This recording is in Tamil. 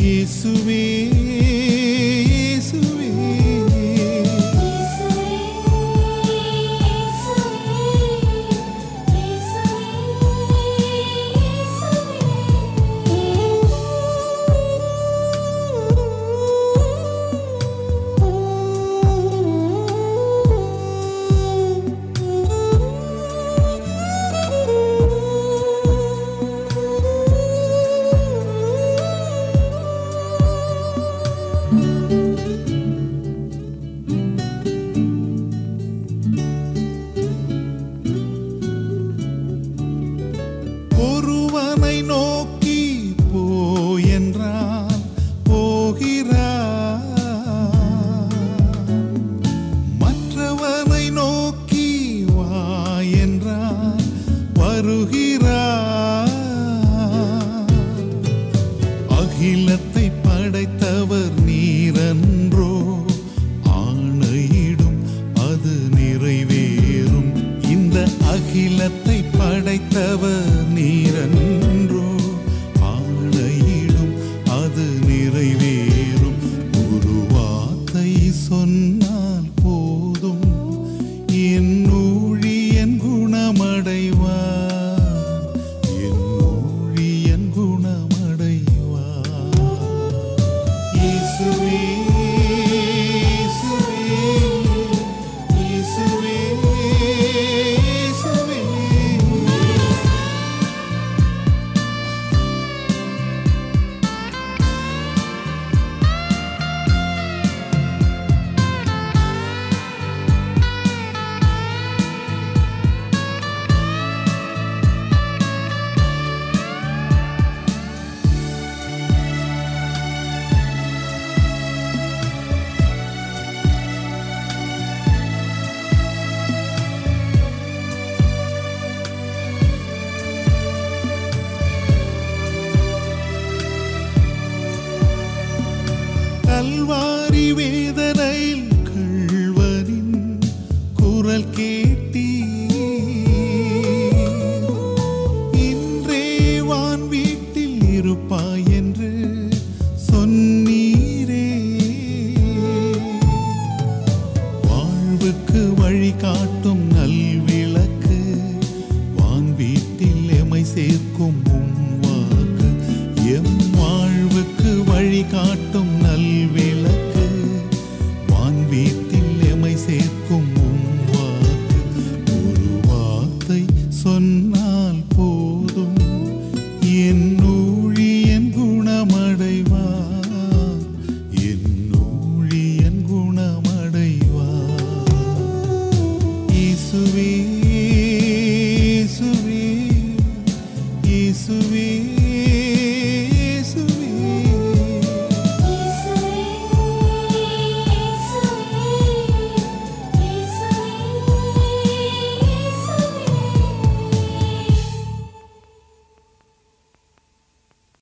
இயேசுவே இயேசுவே ஒருவனை நோக்கி போ என்றால் போகிறார், மற்றவனை நோக்கி வா என்றால் வருகிறார். அகிலத்தை படைத்தவர் நீரன்றோ, ஆணையிடும் அது நிறைவேறும். இந்த அகிலத்தை படைத்தவர் நீரன்றோ, ஆணையிடும் அது நிறைவேறும். ஒரு வார்த்தை சொன்னால் போதும், என் ஊழியன் குணமடைவார், என் ஊழியன் குணமடைவார். இயேசுவே இயேசுவே இயேசுவே இயேசுவே. கல்வாரி வேதனையில் கள்வனின் குரல் கேட்டீர், இன்றே வான் வீட்டில் இருப்பாய் என்று சொன்னீரே. வாழ்வுக்கு வழி காட்டும் நல்விளக்கு, வான் வீட்டில் எமை சேர்க்கும் உம் வாக்கு. எம் வாழ்வுக்கு வழி காட்டும் நல்விளக்கு, வான் வீட்டில் எமை சேர்க்கும் உம் வாக்கு. ஒரு வார்த்தை சொன்னால் போதும், என் ஊழியன் குணமடைவார், என் ஊழியன் குணமடைவார். இயேசுவே